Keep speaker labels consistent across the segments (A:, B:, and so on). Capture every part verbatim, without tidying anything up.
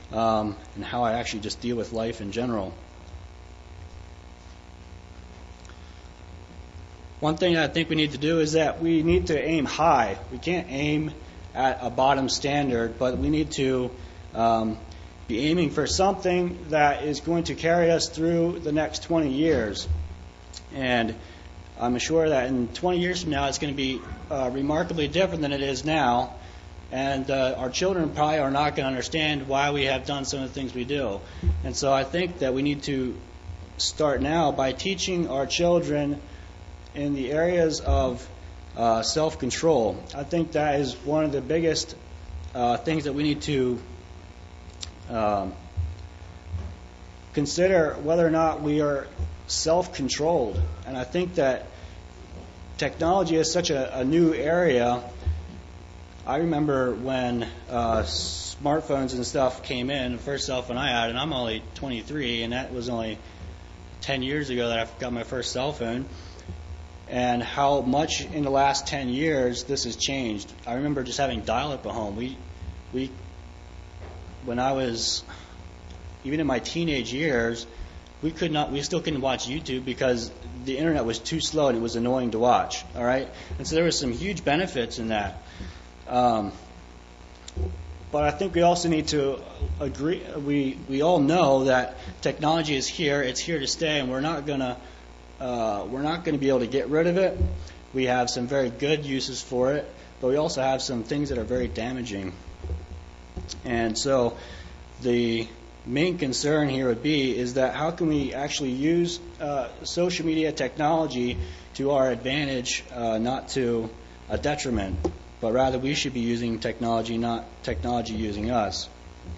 A: um, and how I actually just deal with life in general. One thing I think we need to do is that we need to aim high. We can't aim at a bottom standard, but we need to um, be aiming for something that is going to carry us through the next twenty years. And I'm sure that in twenty years from now, it's going to be uh, remarkably different than it is now. And uh, our children probably are not going to understand why we have done some of the things we do. And so I think that we need to start now by teaching our children in the areas of uh, self-control. I think that is one of the biggest uh, things that we need to um, consider, whether or not we are self-controlled. And I think that technology is such a, a new area. I remember when uh, smartphones and stuff came in, the first cell phone I had, and I'm only twenty-three, and that was only ten years ago that I got my first cell phone, and how much in the last ten years this has changed. I remember just having dial-up at home. We, we, when I was, even in my teenage years, we could not, we still couldn't watch YouTube because the internet was too slow and it was annoying to watch. All right, and so there was some huge benefits in that. Um, but I think we also need to agree. We we all know that technology is here; it's here to stay, and we're not gonna uh, we're not going to be able to get rid of it. We have some very good uses for it, but we also have some things that are very damaging. And so, the main concern here would be is that how can we actually use uh, social media technology to our advantage, uh, not to a detriment. But rather we should be using technology, not technology using us.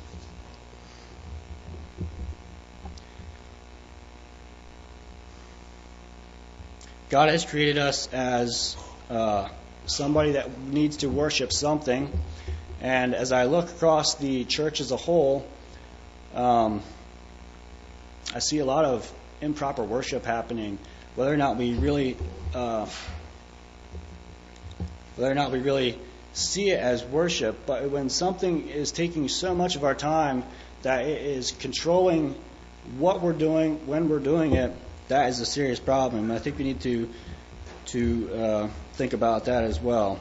A: God has created us as uh, somebody that needs to worship something. And as I look across the church as a whole, um, I see a lot of improper worship happening. Whether or not we really... Uh, whether or not we really see it as worship, but when something is taking so much of our time that it is controlling what we're doing, when we're doing it, that is a serious problem. I think we need to to uh, think about that as well.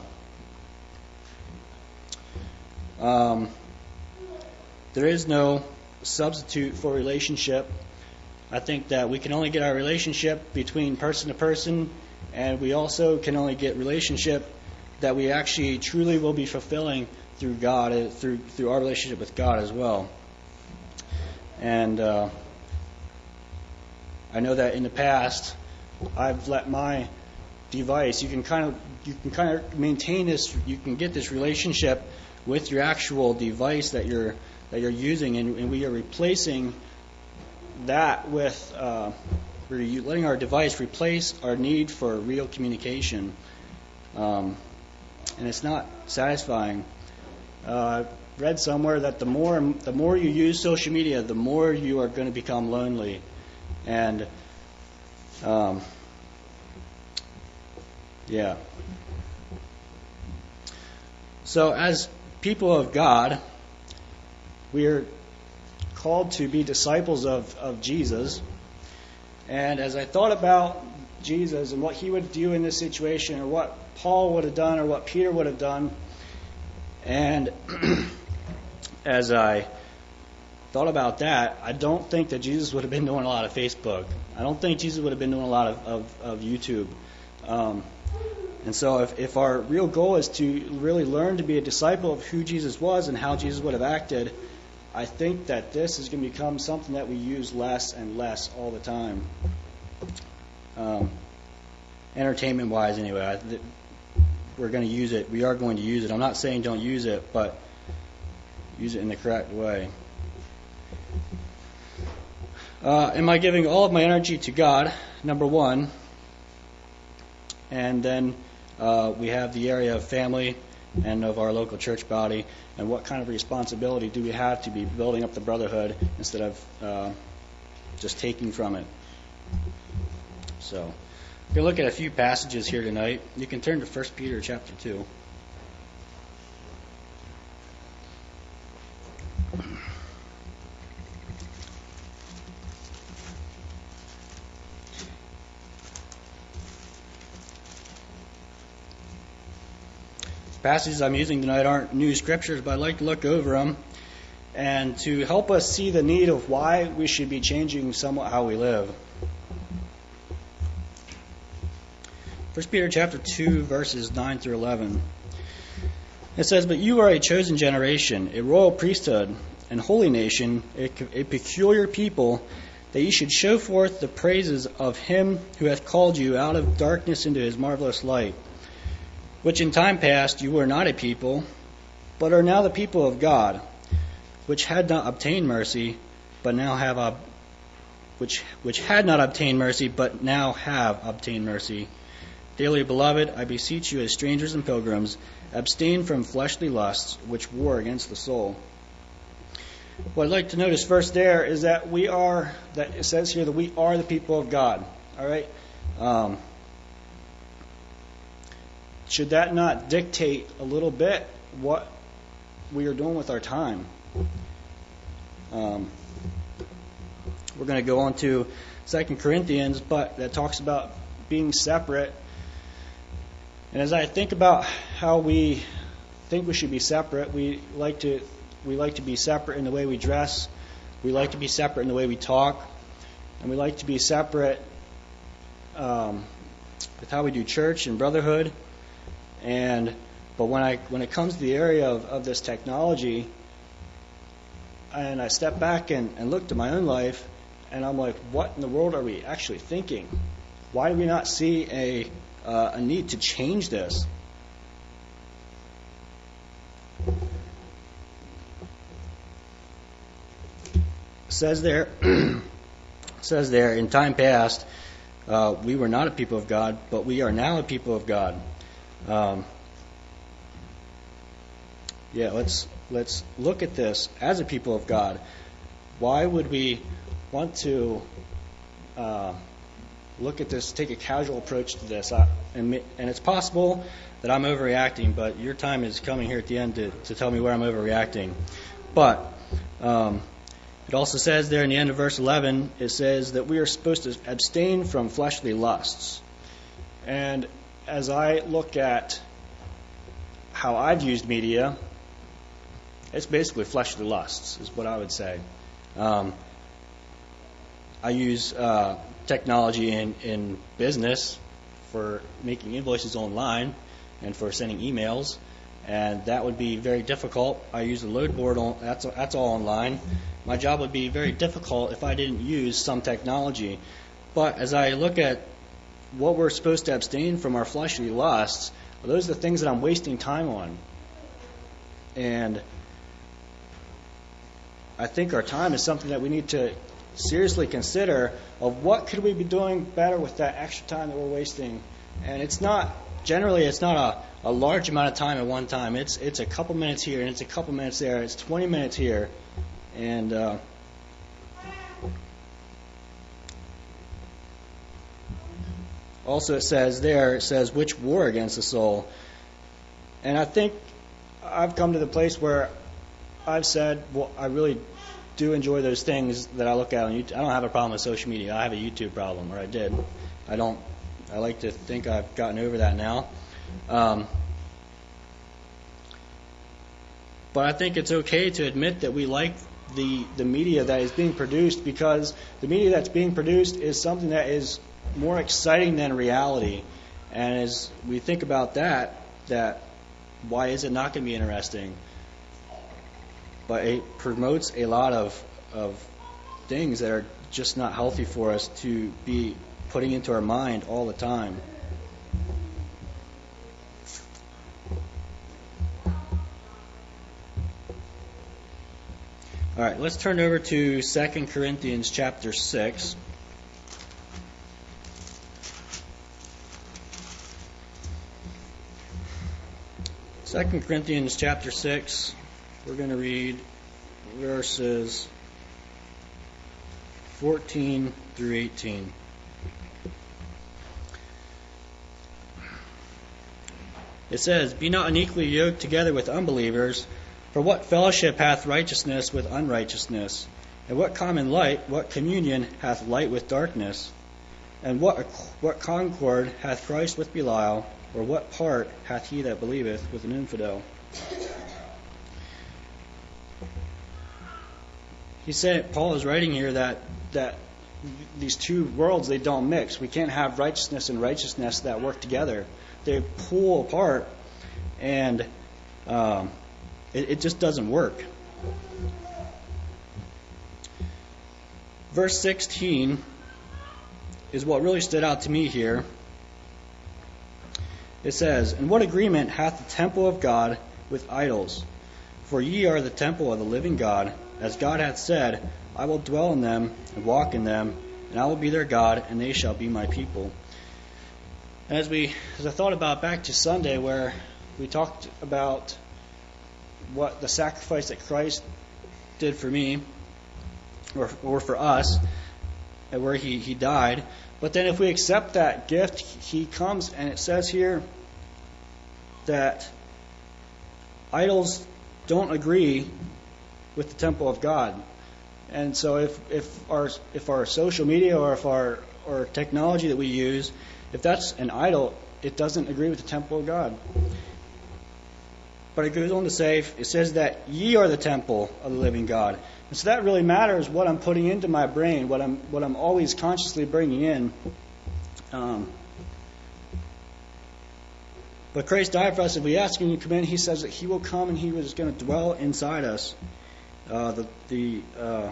A: Um, there is no substitute for relationship. I think that we can only get our relationship between person to person, and we also can only get relationship that we actually truly will be fulfilling through God, through through our relationship with God as well. And uh, I know that in the past, I've let my device. You can kind of you can kind of maintain this. You can get this relationship with your actual device that you're that you're using, and, and we are replacing that with uh, we're letting our device replace our need for real communication. Um, And it's not satisfying. Uh, I read somewhere that the more the more you use social media, the more you are going to become lonely. And um, yeah. So as people of God, we are called to be disciples of, of Jesus. And as I thought about Jesus and what he would do in this situation, or what Paul would have done, or what Peter would have done, and as I thought about that, I don't think that Jesus would have been doing a lot of Facebook. I don't think Jesus would have been doing a lot of, of, of YouTube. Um, and so if, if our real goal is to really learn to be a disciple of who Jesus was and how Jesus would have acted, I think that this is going to become something that we use less and less all the time. Um, entertainment-wise, anyway, I, th- we're going to use it. We are going to use it. I'm not saying don't use it, but use it in the correct way. Uh, am I giving all of my energy to God? Number one. And then uh, we have the area of family and of our local church body, and what kind of responsibility do we have to be building up the brotherhood instead of uh, just taking from it. So, we're going to look at a few passages here tonight. You can turn to First Peter chapter two. passages I'm using tonight aren't new scriptures, but I'd like to look over them and to help us see the need of why we should be changing somewhat how we live. First Peter chapter two, verses nine through eleven. It says, "But you are a chosen generation, a royal priesthood, and holy nation, a, a peculiar people, that ye should show forth the praises of him who hath called you out of darkness into his marvelous light, which in time past you were not a people, but are now the people of God, which had not obtained mercy, but now have ob- which which had not obtained mercy, but now have obtained mercy. Dearly beloved, I beseech you as strangers and pilgrims, abstain from fleshly lusts, which war against the soul." What I'd like to notice first there is that we are, that it says here that we are the people of God. All right? Um, should that not dictate a little bit what we are doing with our time? Um, we're going to go on to Second Corinthians, but that talks about being separate. And as I think about how we think we should be separate, we like to we like to be separate in the way we dress, we like to be separate in the way we talk, and we like to be separate um, with how we do church and brotherhood. And but when I when it comes to the area of, of this technology, and I step back and, and look to my own life, and I'm like, what in the world are we actually thinking? Why do we not see a Uh, a need to change this? It says there, says there, in time past, uh, we were not a people of God, but we are now a people of God. Um, yeah, let's let's look at this as a people of God. Why would we want to Uh, look at this, take a casual approach to this? I, and, and it's possible that I'm overreacting, but your time is coming here at the end to, to tell me where I'm overreacting. But um, it also says there in the end of verse eleven, it says that we are supposed to abstain from fleshly lusts. And as I look at how I've used media, it's basically fleshly lusts, is what I would say. Um, I use uh, technology in, in business for making invoices online and for sending emails, and that would be very difficult. I use a load board, on, that's, that's all online. My job would be very difficult if I didn't use some technology. But as I look at what we're supposed to abstain from our fleshly lusts, those are the things that I'm wasting time on. And I think our time is something that we need to seriously consider of what could we be doing better with that extra time that we're wasting. And it's not, generally it's not a, a large amount of time at one time. It's it's a couple minutes here and it's a couple minutes there. It's twenty minutes here. And uh, also it says there, it says, which war against the soul. And I think I've come to the place where I've said, well, I really do enjoy those things that I look at on YouTube. I don't have a problem with social media. I have a YouTube problem, or I did. I don't. I like to think I've gotten over that now. Um, but I think it's okay to admit that we like the the media that is being produced, because the media that's being produced is something that is more exciting than reality. And as we think about that, that why is it not going to be interesting? But it promotes a lot of of things that are just not healthy for us to be putting into our mind all the time. All right, let's turn over to Second Corinthians chapter six. Second Corinthians chapter six. We're going to read verses fourteen through eighteen. It says, "Be not unequally yoked together with unbelievers, for what fellowship hath righteousness with unrighteousness? And what common light, what communion hath light with darkness? And what what concord hath Christ with Belial? Or what part hath he that believeth with an infidel? He said, Paul is writing here that that these two worlds, they don't mix. We can't have righteousness and righteousness that work together. They pull apart, and um, it, it just doesn't work. Verse sixteen is what really stood out to me here. It says, "And what agreement hath the temple of God with idols? For ye are the temple of the living God. As God hath said, I will dwell in them and walk in them, and I will be their God, and they shall be my people." As we, as I thought about back to Sunday, where we talked about what the sacrifice that Christ did for me, or, or for us, and where he, he died. But then if we accept that gift, he comes, and it says here that idols don't agree with the temple of God. And so if, if our if our social media or if our or technology that we use, if that's an idol, it doesn't agree with the temple of God. But it goes on to say, it says that ye are the temple of the living God. And so that really matters what I'm putting into my brain, what I'm what I'm always consciously bringing in. Um, but Christ died for us. If we ask him to come in, he says that he will come and he is going to dwell inside us. Uh, the the uh,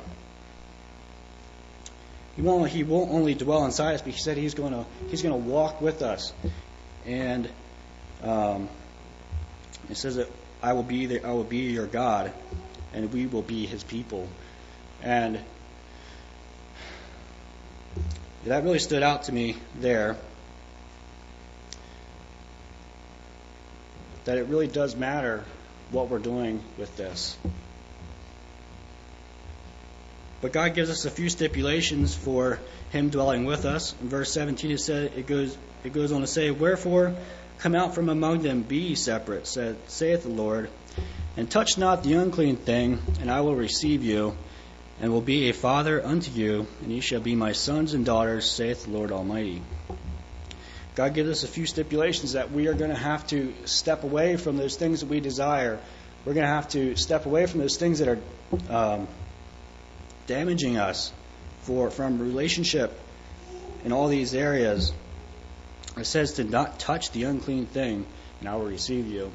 A: he won't he won't only dwell inside us, but he said he's going to he's going to walk with us, and um, it says that I will be the, I will be your God, and we will be his people, and that really stood out to me there. That it really does matter what we're doing with this. But God gives us a few stipulations for him dwelling with us. In verse seventeen, it said it goes it goes on to say, "Wherefore come out from among them, be ye separate, said, saith the Lord, and touch not the unclean thing, and I will receive you, and will be a father unto you, and ye shall be my sons and daughters, saith the Lord Almighty." God gives us a few stipulations that we are going to have to step away from those things that we desire. We're going to have to step away from those things that are um, damaging us for from relationship in all these areas. It says to not touch the unclean thing, and I will receive you.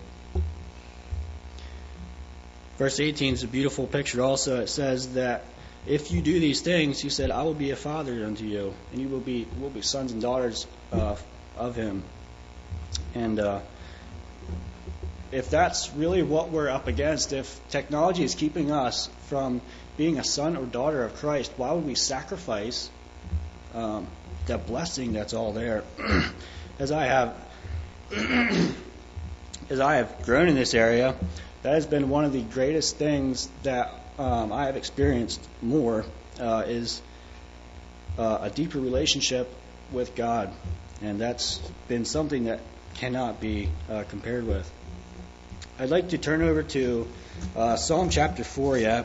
A: Verse eighteen is a beautiful picture also. It says that if you do these things, he said, I will be a father unto you, and you will be will be sons and daughters uh, of him. And uh, if that's really what we're up against, if technology is keeping us from being a son or daughter of Christ, why would we sacrifice um, that blessing that's all there? As I have, as I have grown in this area, that has been one of the greatest things that um, I have experienced more uh, is uh, a deeper relationship with God, and that's been something that cannot be uh, compared with. I'd like to turn over to uh, Psalm chapter four yet.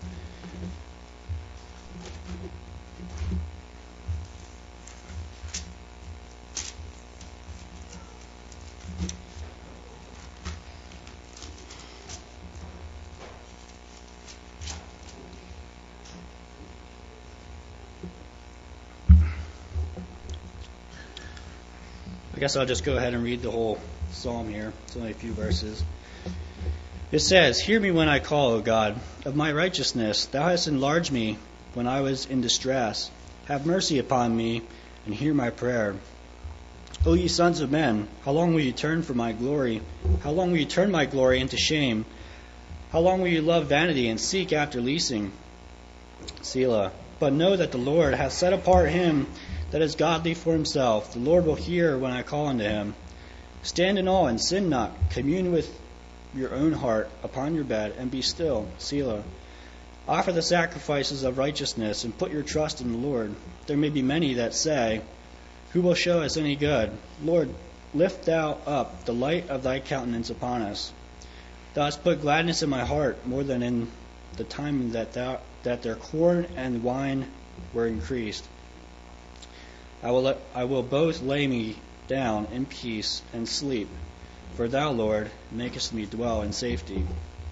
A: I guess I'll just go ahead and read the whole psalm here. It's only a few verses. It says, "Hear me when I call, O God, of my righteousness. Thou hast enlarged me when I was in distress. Have mercy upon me, and hear my prayer. O ye sons of men, how long will ye turn from my glory? How long will ye turn my glory into shame? How long will ye love vanity and seek after leasing? Selah. But know that the Lord hath set apart him that is godly for himself. The Lord will hear when I call unto him. Stand in awe and sin not. Commune with your own heart upon your bed, and be still. Selah. Offer the sacrifices of righteousness, and put your trust in the Lord. There may be many that say, Who will show us any good? Lord, lift thou up the light of thy countenance upon us. Thou hast put gladness in my heart, more than in the time that thou, that their corn and wine were increased. I will I will both lay me down in peace and sleep, for thou, Lord, makest me dwell in safety.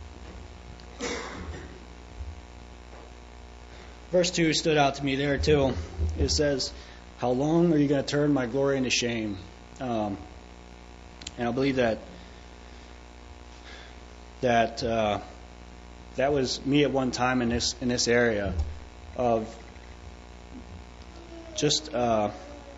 A: Verse two stood out to me there too. It says, how long are you going to turn my glory into shame? Um, and I believe that that uh, that was me at one time in this in this area of just uh,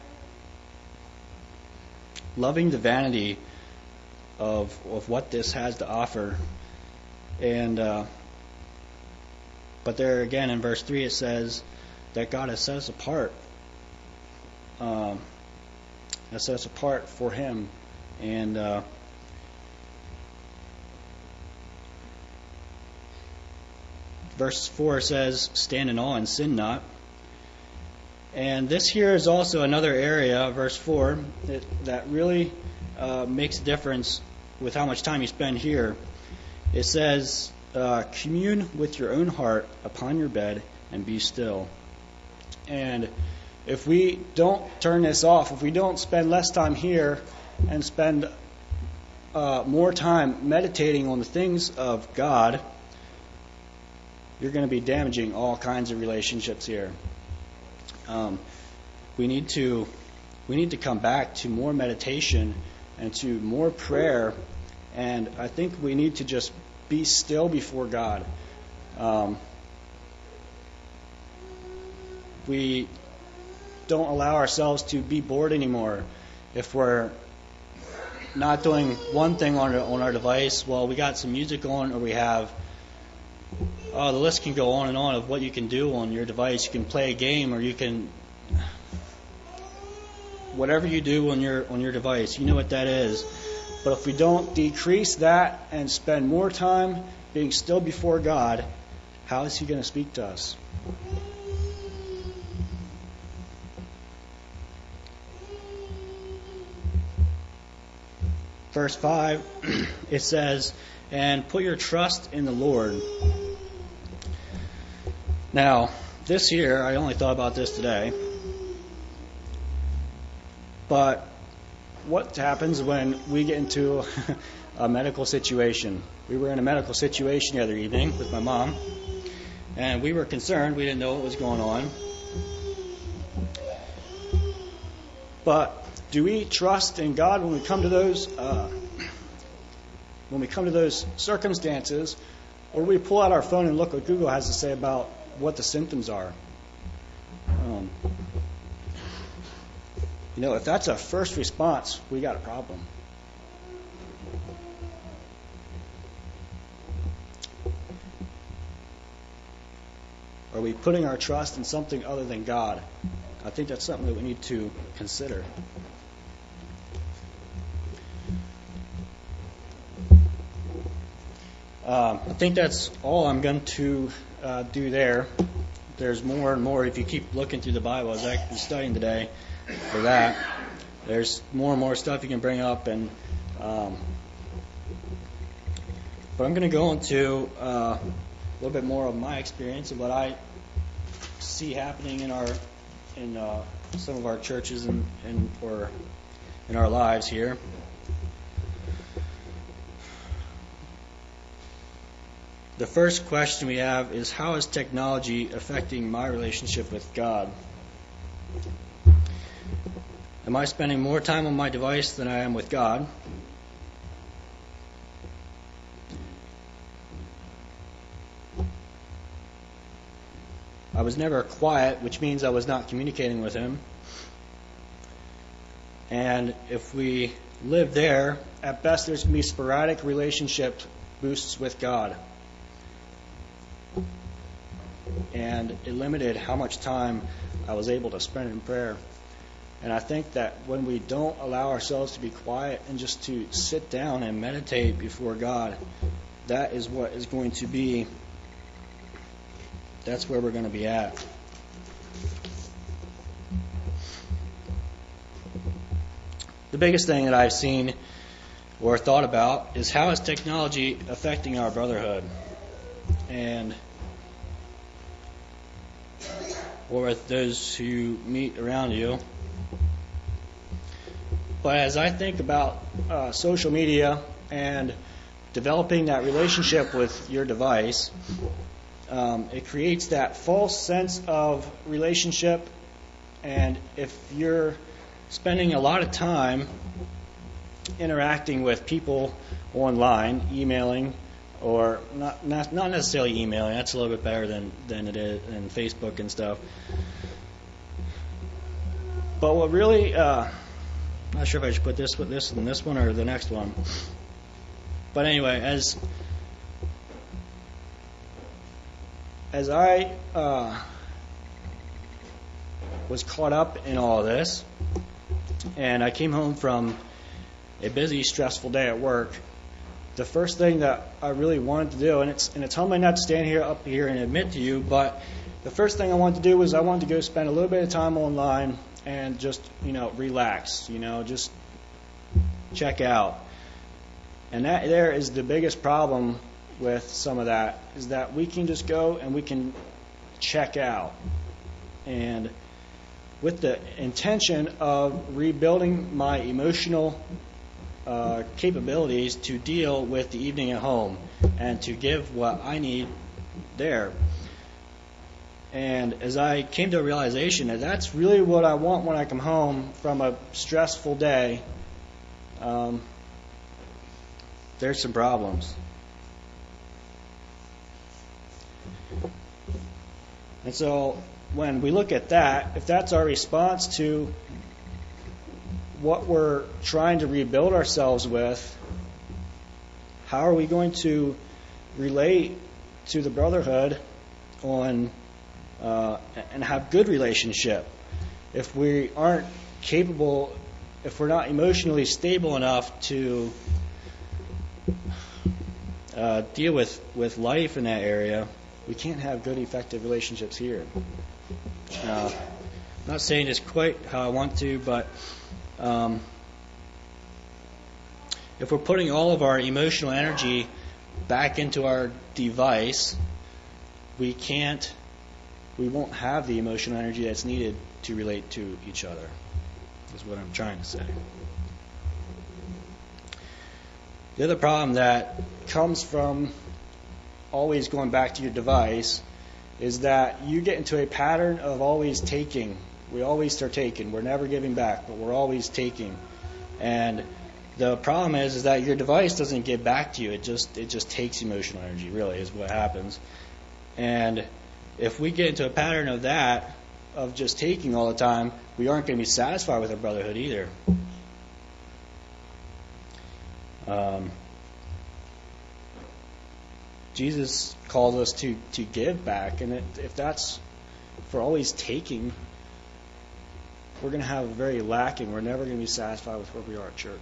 A: loving the vanity of of what this has to offer. And uh, but there again in verse three it says that God has set us apart, um, has set us apart for Him, and uh, verse four says, stand in awe and sin not. And this here is also another area, verse four, that, that really uh, makes a difference with how much time you spend here. It says, uh, commune with your own heart upon your bed and be still. And if we don't turn this off, if we don't spend less time here and spend uh, more time meditating on the things of God, you're going to be damaging all kinds of relationships here. Um, we need to we need to come back to more meditation and to more prayer, and I think we need to just be still before God. Um, we don't allow ourselves to be bored anymore. If we're not doing one thing on our, on our device, well, we got some music on, or we have. Oh, the list can go on and on of what you can do on your device. You can play a game, or you can whatever you do on your on your device. You know what that is. But if we don't decrease that and spend more time being still before God, how is He going to speak to us? Verse five, it says, and put your trust in the Lord. Now, this year, I only thought about this today, but what happens when we get into a medical situation? We were in a medical situation the other evening with my mom, and we were concerned. We didn't know what was going on. But do we trust in God when we come to those uh, when we come to those circumstances, or do we pull out our phone and look what Google has to say about what the symptoms are? Um, you know, if that's a first response, we got a problem. Are we putting our trust in something other than God? I think that's something that we need to consider. Um, I think that's all I'm going to uh, do there. There's more and more. If you keep looking through the Bible, I was actually studying today for that. There's more and more stuff you can bring up, and um, but I'm going to go into uh, a little bit more of my experience and what I see happening in our in uh, some of our churches and, and or in our lives here. The first question we have is, how is technology affecting my relationship with God? Am I spending more time on my device than I am with God? I was never quiet, which means I was not communicating with Him. And if we live there, at best there's going to be sporadic relationship boosts with God. And it limited how much time I was able to spend in prayer. And I think that when we don't allow ourselves to be quiet and just to sit down and meditate before God, that is what is going to be, that's where we're going to be at. The biggest thing that I've seen or thought about is, how is technology affecting our brotherhood? And or with those who meet around you. but as I think about uh, social media and developing that relationship with your device, um, it creates that false sense of relationship. And if you're spending a lot of time interacting with people online, emailing, or not, not not necessarily emailing, that's a little bit better than, than it is in Facebook and stuff. But what really, uh, not sure if I should put this with this in this one or the next one. But anyway, as as I uh, was caught up in all this, and I came home from a busy, stressful day at work, the first thing that I really wanted to do, and it's and it's humbling not to stand here up here and admit to you, but the first thing I wanted to do was I wanted to go spend a little bit of time online and just, you know, relax, you know, just check out. And that there is the biggest problem with some of that, is that we can just go and we can check out. And with the intention of rebuilding my emotional uh, capabilities to deal with the evening at home and to give what I need there. And as I came to a realization that that's really what I want when I come home from a stressful day, um, there's some problems. And so when we look at that, if that's our response to what we're trying to rebuild ourselves with, how are we going to relate to the brotherhood on uh, and have good relationship if we aren't capable, if we're not emotionally stable enough to uh, deal with, with life in that area? We can't have good, effective relationships here. Uh, I'm not saying it's quite how I want to, but um, if we're putting all of our emotional energy back into our device, we can't, we won't have the emotional energy that's needed to relate to each other, is what I'm trying to say. The other problem that comes from always going back to your device is that you get into a pattern of always taking. We always start taking. We're never giving back, but we're always taking. And the problem is, is that your device doesn't give back to you. It just it just takes emotional energy, really, is what happens. And if we get into a pattern of that, of just taking all the time, we aren't going to be satisfied with our brotherhood either. Um, Jesus calls us to, to give back, and it, if that's, if we're always taking, we're going to have very lacking. We're never going to be satisfied with where we are at church.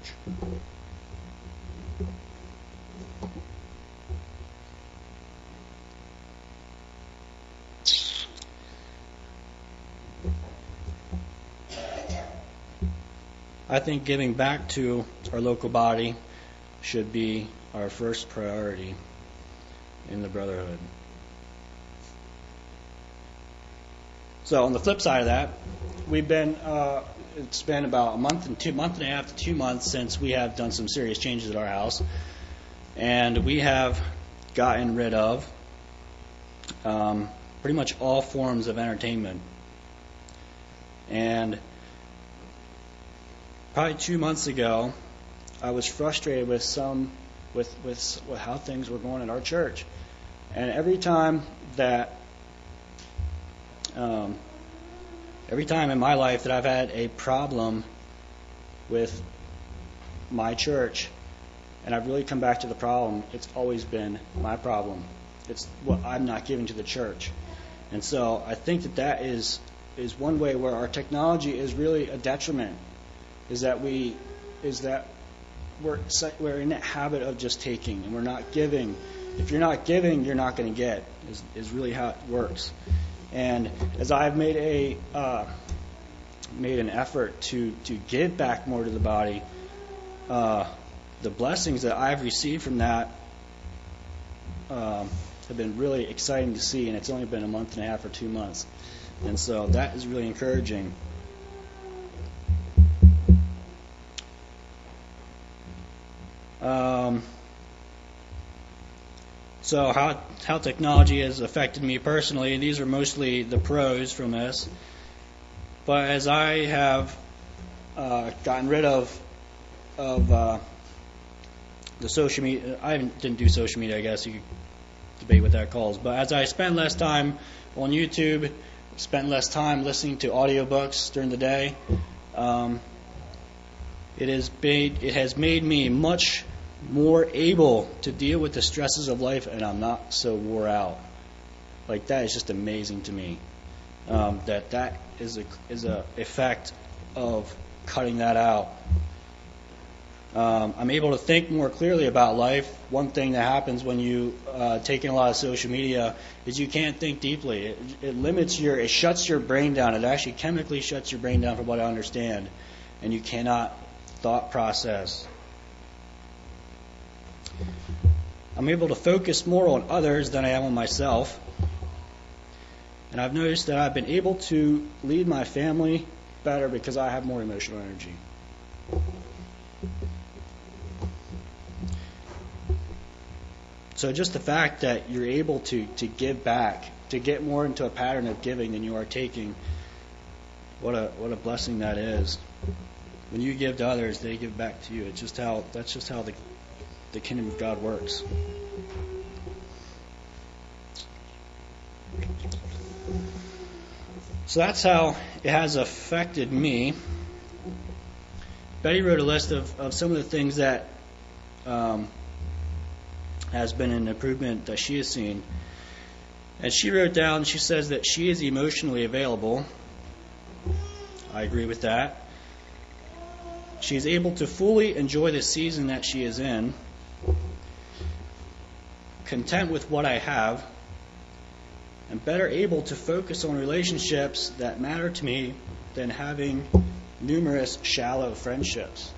A: I think giving back to our local body should be our first priority in the brotherhood. So on the flip side of that, we've been uh, it's been about a month and two month and a half to two months since we have done some serious changes at our house, and we have gotten rid of um, pretty much all forms of entertainment. And probably two months ago, I was frustrated with some with with, with how things were going at our church. And every time that, um, every time in my life that I've had a problem with my church, and I've really come back to the problem, it's always been my problem. It's what I'm not giving to the church. And so I think that that is is one way where our technology is really a detriment. Is that we is that we're we're in that habit of just taking, and we're not giving. If you're not giving, you're not going to get, is, is really how it works. And as I've made a uh, made an effort to, to give back more to the body, uh, the blessings that I've received from that um, have been really exciting to see, and it's only been a month and a half or two months. And so that is really encouraging. Um, so how how technology has affected me personally, these are mostly the pros from this. But as I have uh, gotten rid of of uh, the social media, I didn't do social media, I guess you could debate what that calls. But as I spend less time on YouTube, spend less time listening to audiobooks during the day, um, it has made it has made me much more able to deal with the stresses of life, and I'm not so wore out. Like, that is just amazing to me. Um, that that is a is a effect of cutting that out. Um, I'm able to think more clearly about life. One thing that happens when you uh, take in a lot of social media is you can't think deeply. It, it limits your, it shuts your brain down. It actually chemically shuts your brain down, from what I understand, and you cannot thought process. I'm able to focus more on others than I am on myself. And I've noticed that I've been able to lead my family better because I have more emotional energy. So just the fact that you're able to, to give back, to get more into a pattern of giving than you are taking, what a what a blessing that is. When you give to others, they give back to you. It's just how that's just how the the kingdom of God works. So that's how it has affected me. Betty wrote a list of, of some of the things that um, has been an improvement that she has seen. And she wrote down, she says that she is emotionally available. I agree with that. She is able to fully enjoy the season that she is in, content with what I have, and better able to focus on relationships that matter to me than having numerous shallow friendships.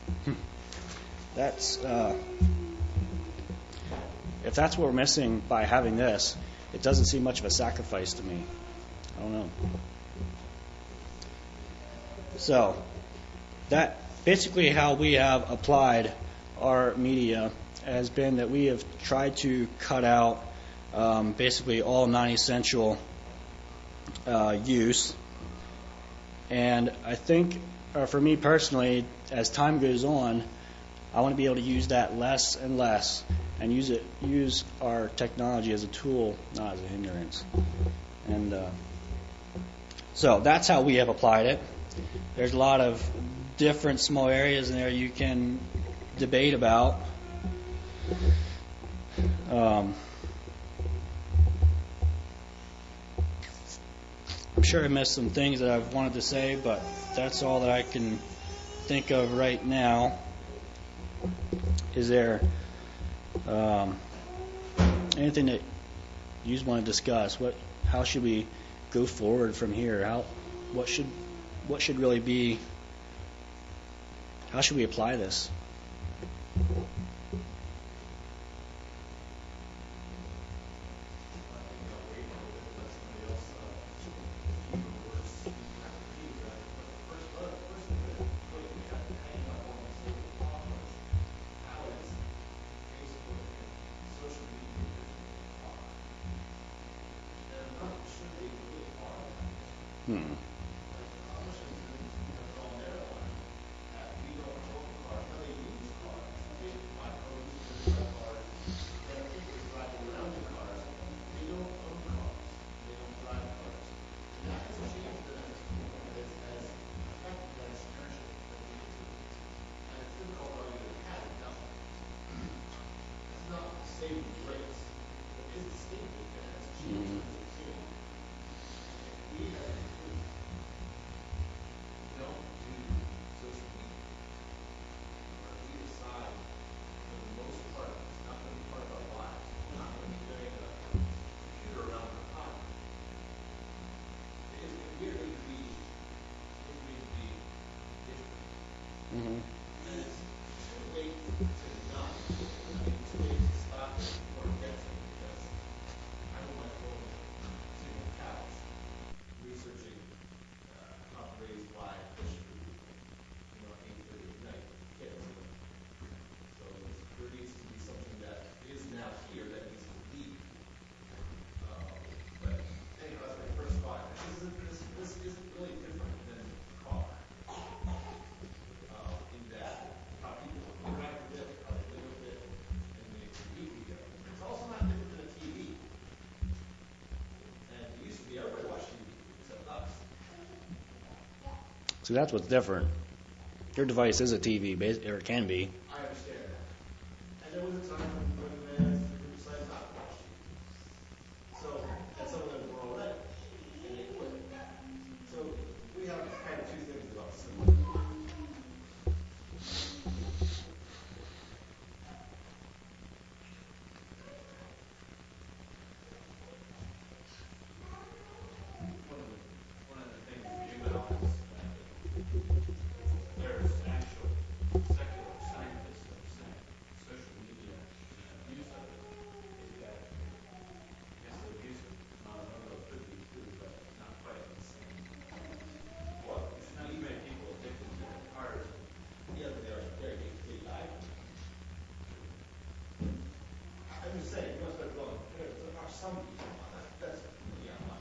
A: That's uh, if that's what we're missing by having this, it doesn't seem much of a sacrifice to me. I don't know. So that basically how we have applied our media has been that we have tried to cut out um, basically all non-essential uh, use. And I think, uh, for me personally, as time goes on, I want to be able to use that less and less, and use it, use our technology as a tool, not as a hindrance. And uh, so that's how we have applied it. There's a lot of different small areas in there you can debate about. Um, I'm sure I missed some things that I've wanted to say, but that's all that I can think of right now. Is there um, anything that you want to discuss? What, how should we go forward from here? How, what should, what should really be? How should we apply this? Hmm. Mm-hmm. So that's what's different. Your device is a T V, bas- or it can be.
B: I understand that. And there was a time when, when the man decided not to watch T V. So, and some of them were already, and they quit. So we have kind of two things about similar. One of the, one of the things for you now is that there's actual secular scientists that are saying social media abuse of it is bad for you. I guess the abuse of non-logo could be too, but not quite the same. Well, it's not even people addicted to their cars. Yeah, but they're very deeply live. I'm just saying, you must have gone, there are some people, that's, that's, yeah, not.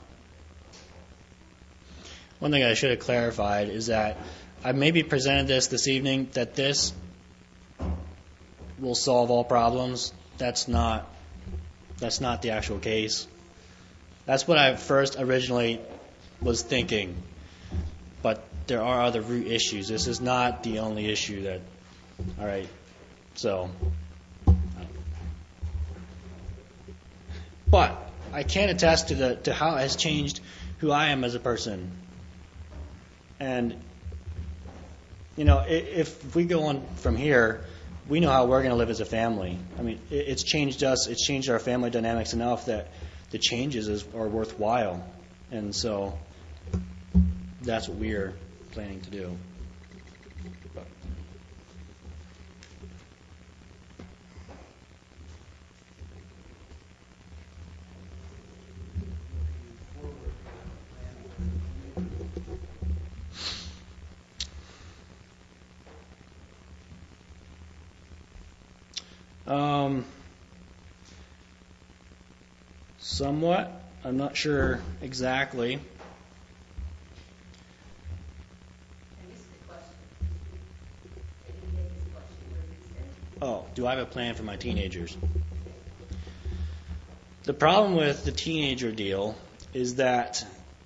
A: One thing I should have clarified is that I maybe presented this this evening, that this will solve all problems. That's not that's not the actual case. That's what I first originally was thinking. But there are other root issues. This is not the only issue that, all right, so. But I can attest to the to how it has changed who I am as a person. And, you know, if we go on from here, we know how we're going to live as a family. I mean, it's changed us. It's changed our family dynamics enough that the changes is, are worthwhile. And so that's what we're planning to do. Um, somewhat. I'm not sure exactly.
C: I missed the question. I didn't get this question. What did it say?
A: Oh, do I have a plan for my teenagers? The problem with the teenager deal is that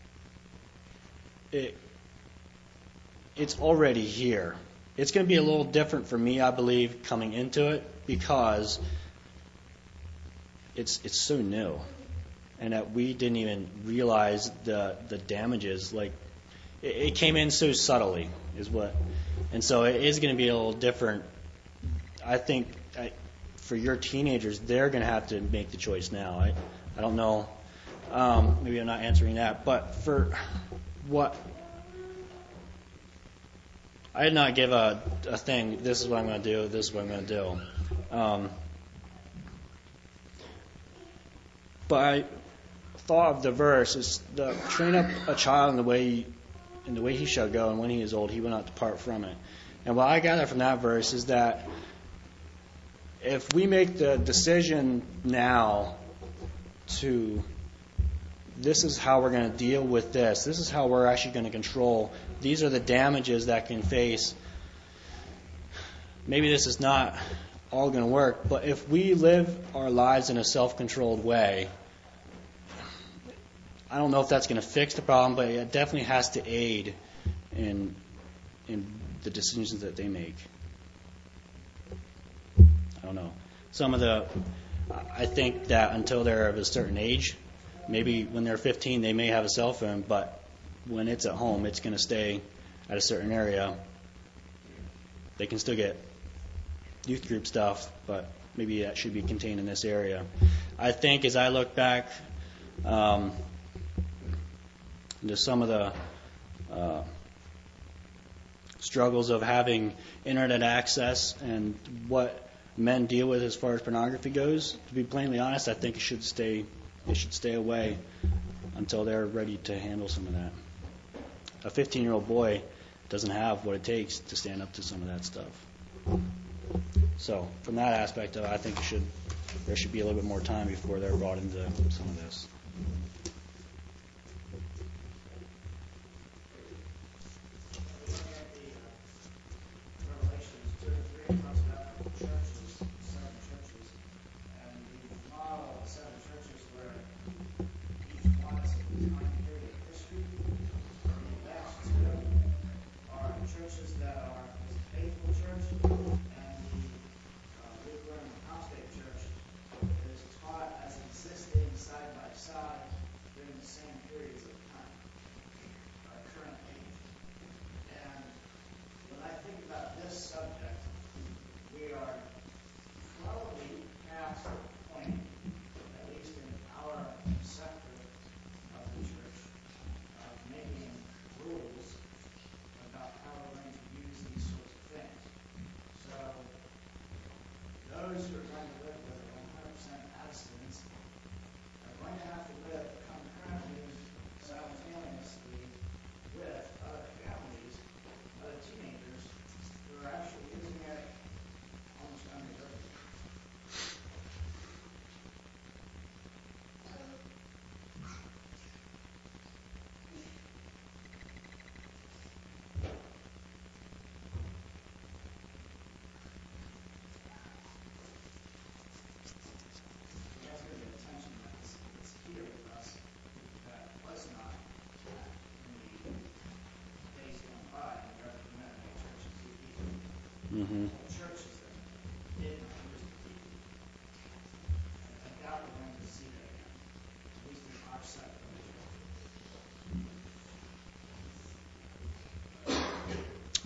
A: it it's already here. It's going to be a little different for me, I believe, coming into it because it's it's so new, and that we didn't even realize the the damages. Like it, it came in so subtly, is what, and so it is going to be a little different. I think I, for your teenagers, they're going to have to make the choice now. I I don't know. Um, maybe I'm not answering that, but for what. I did not give a, a thing, this is what I'm going to do, this is what I'm going to do. Um, but I thought of the verse, is the train up a child in the way he, in the way he shall go, and when he is old, he will not depart from it. And what I gather from that verse is that if we make the decision now to, this is how we're going to deal with this, this is how we're actually going to control, these are the damages that can face. Maybe this is not all going to work, but if we live our lives in a self-controlled way, I don't know if that's going to fix the problem, but it definitely has to aid in in the decisions that they make. I don't know. Some of the, I think that until they're of a certain age, maybe when they're fifteen, they may have a cell phone, but when it's at home, it's going to stay at a certain area. They can still get youth group stuff, but maybe that should be contained in this area. I think as I look back um, into some of the uh, struggles of having internet access and what men deal with as far as pornography goes, to be plainly honest, I think it should stay it should stay away until they're ready to handle some of that. A fifteen-year-old boy doesn't have what it takes to stand up to some of that stuff. So, from that aspect, of it, I think it should there should be a little bit more time before they're brought into some of this.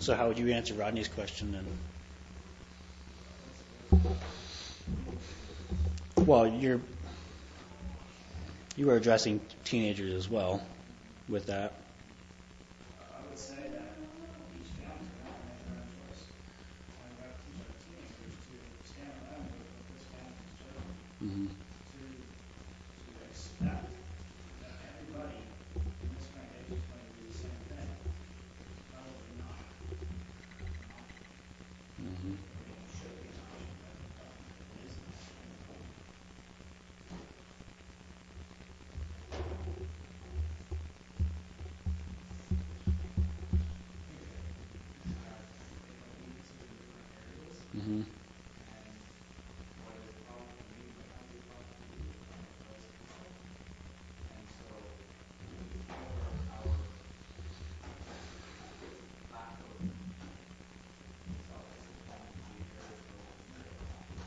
A: So how would you answer Rodney's question then? Well, you're you were addressing teenagers as well with that.
D: I would say that each family's going to have to make their own choice. And we have to teach our teenagers to stand alone with what this family has chosen,
A: Mm-hmm.
D: to to expect that everybody in this congregation is going to do the same thing. It's probably not an option.
A: Mm-hmm.
D: I mean, it should be an option, but ultimately it is an option.
A: Mm-hmm.
B: And what is a problem for me might not be a problem for you, or vice versa. And so, or our lack of self-discipline can be areas where we need it.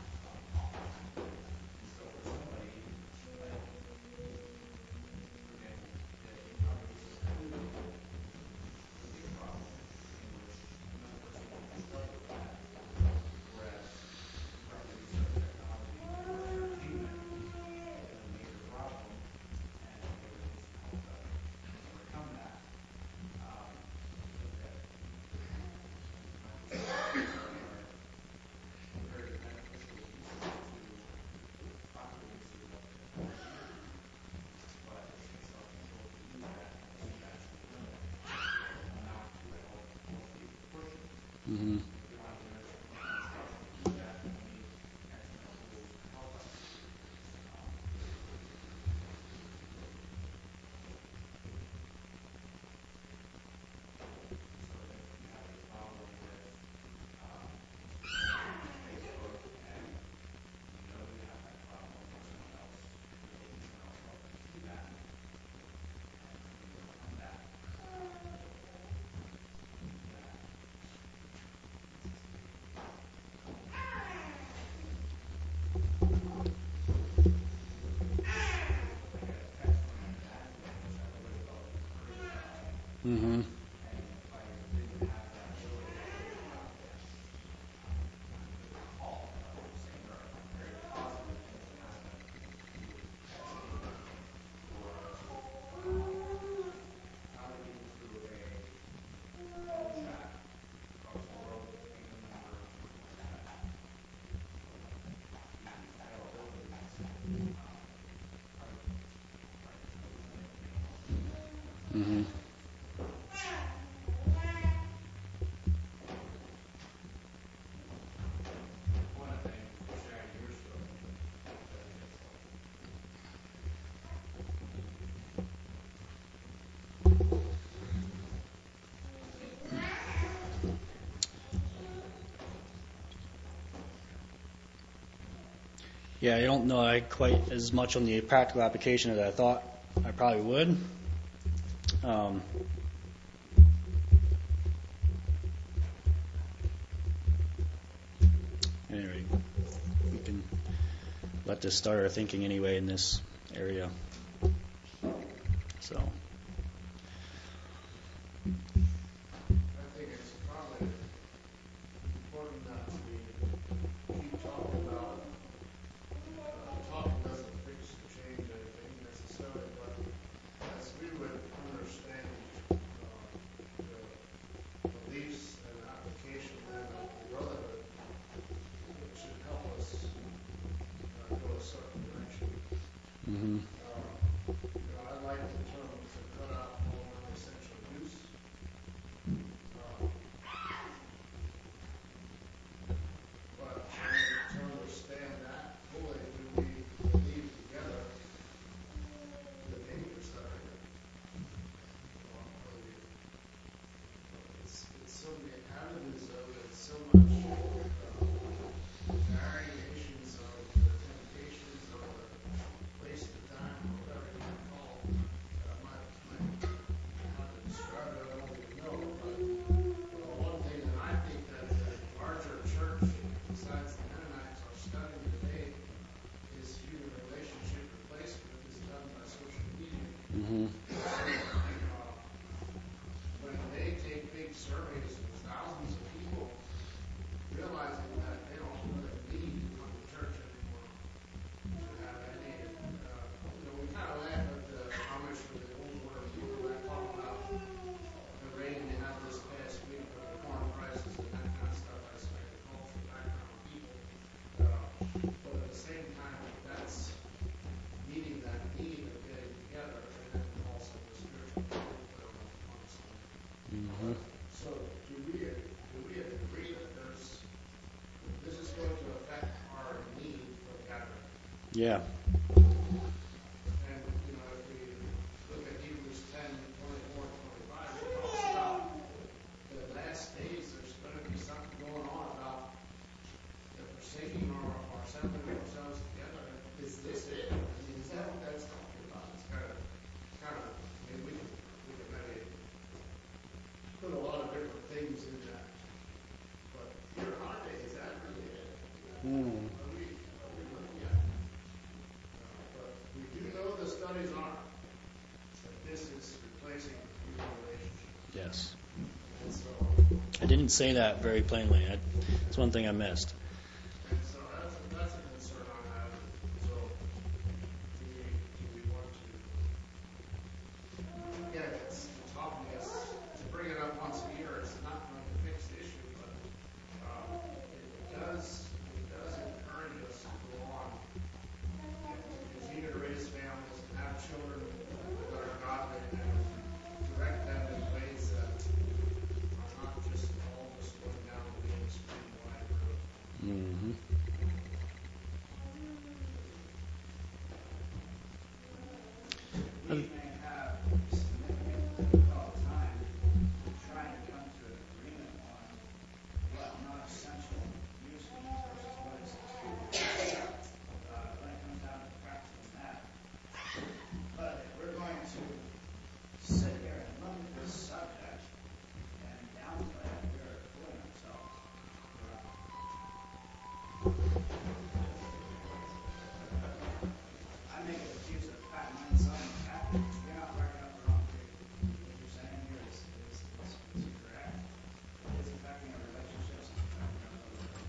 B: And so for somebody, like, for example, the in-congregation food would be a problem in which another person would struggle with that. Whereas improper use of technology for entertainment is a major problem, and there would need some help to overcome that. Um, I think that my perspective are very beneficial uses to proper uses of technology, but it takes self-control to use that and to actually limit the amount to a health- healthy proportion.
A: Mm-hmm.
B: If we want to limit instruction to do that, then we need external tools to help us. Um, so if you have a problem with um, Facebook and you know you have that problem, or someone else is taking someone else help you see that, and you overcome that, um, do that. Like a text from a magazine, which I've always felt encouraged about.
A: Mm-hmm.
B: And if I didn't have that ability to um, not completely call, but I'm just saying there are very positive things that happen with texting or um, navigating through a phone chat across the world with a family member or something like that. The availabilities um, are, are definitely a thing.
A: Mm-hmm.
B: One of the things is just sharing your story, which I think is helpful.
A: Yeah, I don't know I quite as much on the practical application as I thought I probably would. Um, anyway, we can let this start our thinking anyway in this area. So.
E: I think it's probably important that we keep talking about, uh, talking doesn't fix or change anything necessarily, but as we would understand uh, the beliefs and application then of the brotherhood, it should help us uh, go a certain direction.
A: Mm-hmm.
E: Uh, you know, I like the term to cut out all non-essential use.
A: Mhm.
E: So do we, do we agree that there's, this is going to affect our need for gathering?
A: Yeah.
E: And, you know, if we look at Hebrews ten, twenty-four, twenty-five, it talks about the last days, there's going to be something going on about the forsaking our, our assembling of ourselves together. Is this it? I mean, is that what that's talking about? It's kind of, kind of, I mean, we can, we can maybe put a lot of different things in that. But here, our day, is that really it?
A: Mm.
E: Are we, are we looking at it? Uh, but we do know the studies are that this is replacing human relationships.
A: Yes.
E: And so,
A: I didn't say that very plainly. I, that's one thing I missed.
E: and so that's a, that's a concern I have. So do we, do we want to, again, it's the topic is to bring it up once a year. It's not going to fix the issue, but um, it does it does encourage us to go on and to continue to raise families and have children that are godly and direct them in ways that are not just all just going down the mainstream wide road.
A: Mm-hmm.
D: We may have significant difficult time trying to come to an agreement on what non-essential use means versus what is essential, uh, when it comes down to practical matter. But if we're going to sit here and look at this subject and downplay it, we are fooling ourselves. I make it accuse of pat mine son and happy. You're not barking up the wrong tree. What you're saying here is, is, is, is correct. It is affecting our relationships. It's affecting our brotherhood.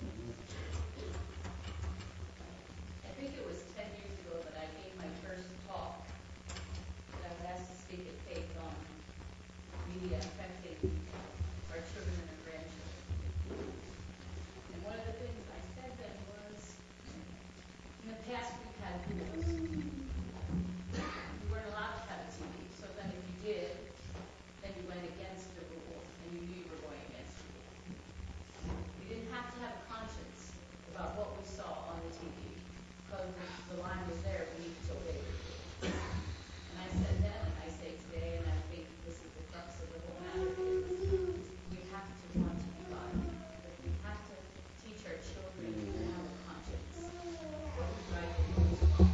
C: I think it was ten years ago that I gave my first talk, that I was asked to speak at Faith on media affecting our children and our grandchildren. And one of the things I said then was, in the past we've had rules. You weren't allowed to have a T V, so then if you did, then you went against the rule, and you knew you were going against the rule. We didn't have to have a conscience about what we saw on the T V, because the line was there, we needed to obey the rule. And I said then, and I say today, and I think this is the crux of the whole matter, is we have to want to be godly. But we have to teach our children to have a conscience. What is right and what is wrong.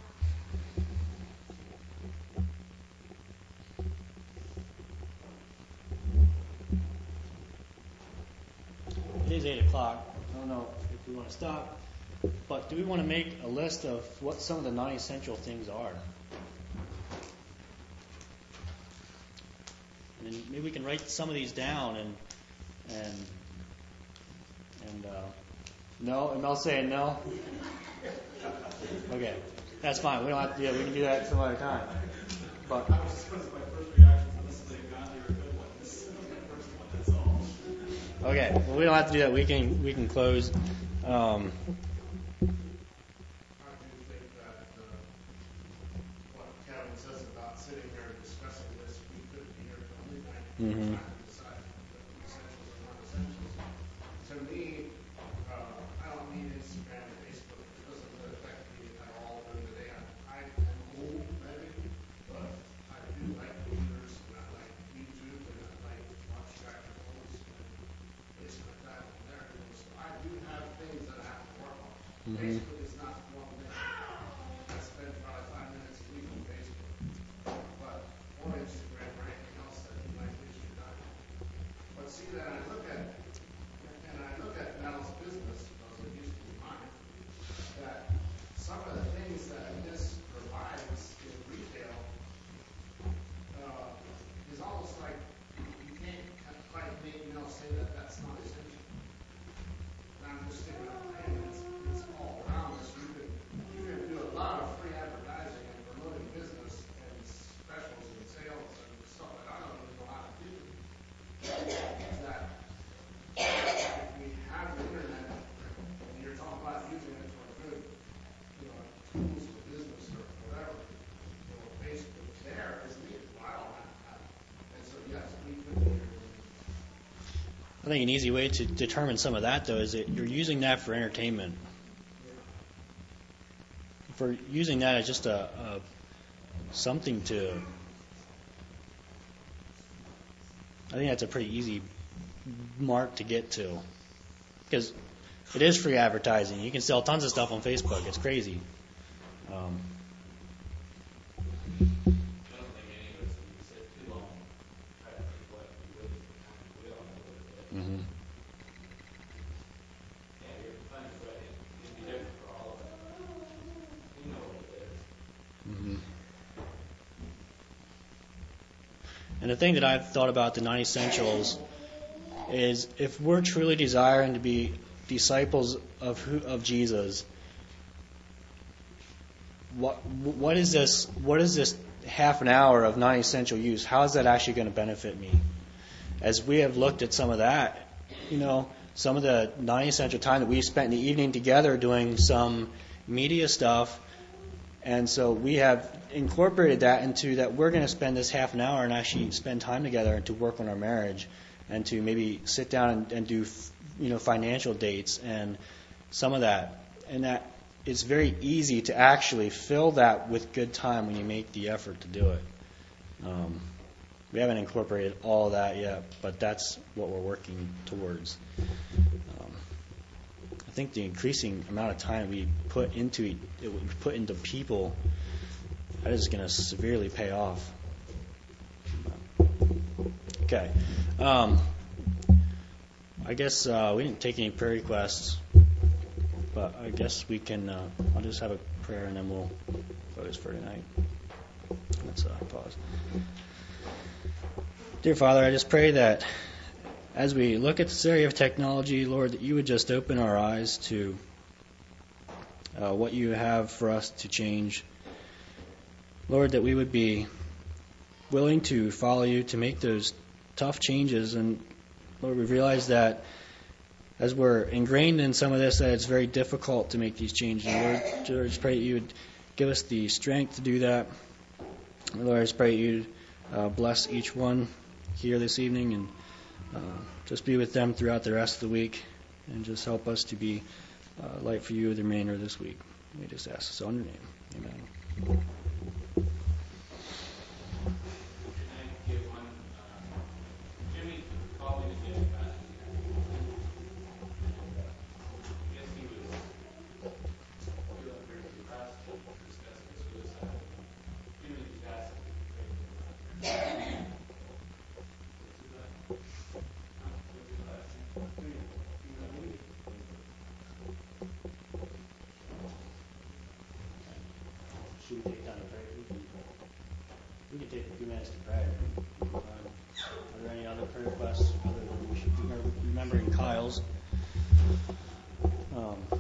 A: It is eight o'clock. I don't know if we want to stop, but do we want to make a list of what some of the non-essential things are? And then maybe we can write some of these down and and and uh, no. And Mel's saying no. Okay, that's fine. We don't have to. Yeah, we can do that some other time. But
B: I was just going to my first reaction to this thing, God, you're a good one. This is the first one, that's all.
A: okay, well, we don't have to do that. We can we can close. Um,
E: I do think that uh, what Kevin says about sitting here and discussing this, we could be here till midnight
A: Mhm.
E: trying to decide the essentials and non-essentials. To me, uh, I don't need Instagram and Facebook. It doesn't really affect me at all during the day. I, I am old, maybe, but I do like computers and I like YouTube and I like watch Tractor Phones and things like that on there. You know, so I do have things that I have to work on.
A: Mhm.
E: Facebook is not one thing. I spend probably five minutes a week on Facebook. But or Instagram or anything else that you might waste your time.
A: I think an easy way to determine some of that, though, is that you're using that for entertainment. For using that as just a, a something to, I think that's a pretty easy mark to get to, because it is free advertising. You can sell tons of stuff on Facebook. It's crazy. Um,
B: I don't think any of us, if we sit too long, try to think what we would, we all know what it is.
A: mhm.
B: Yeah, you're finding what it, it'd be different for all of us. We know what it is.
A: Mhm. And the thing that I've thought about the nine essentials is, if we're truly desiring to be disciples of who, of Jesus, what what is this? What is this half an hour of non-essential use? How is that actually going to benefit me? As we have looked at some of that, you know, some of the non-essential time that we spent in the evening together doing some media stuff, and so we have incorporated that into that we're going to spend this half an hour and actually spend time together to work on our marriage, and to maybe sit down and, and do, you know, financial dates and some of that. And that it's very easy to actually fill that with good time when you make the effort to do it. Um, we haven't incorporated all that yet, but that's what we're working towards. Um, I think the increasing amount of time we put into it, it we put into people, that is going to severely pay off. Okay. Um, I guess uh, we didn't take any prayer requests, but I guess we can, uh, I'll just have a prayer and then we'll close for tonight. Let's uh, pause. Dear Father, I just pray that as we look at this area of technology, Lord, that you would just open our eyes to uh, what you have for us to change. Lord, that we would be willing to follow you, to make those tough changes. And Lord, we realize that as we're ingrained in some of this, that it's very difficult to make these changes. Lord, Lord, I just pray that you would give us the strength to do that. Lord, I just pray that you'd uh, bless each one here this evening, and uh, just be with them throughout the rest of the week, and just help us to be uh, light for you the remainder of this week. We just ask this in your name. Amen. Should we take time to pray? We can, we can take a few minutes to pray. Um, are there any other prayer requests other than we should be remembering Kyle's? Um,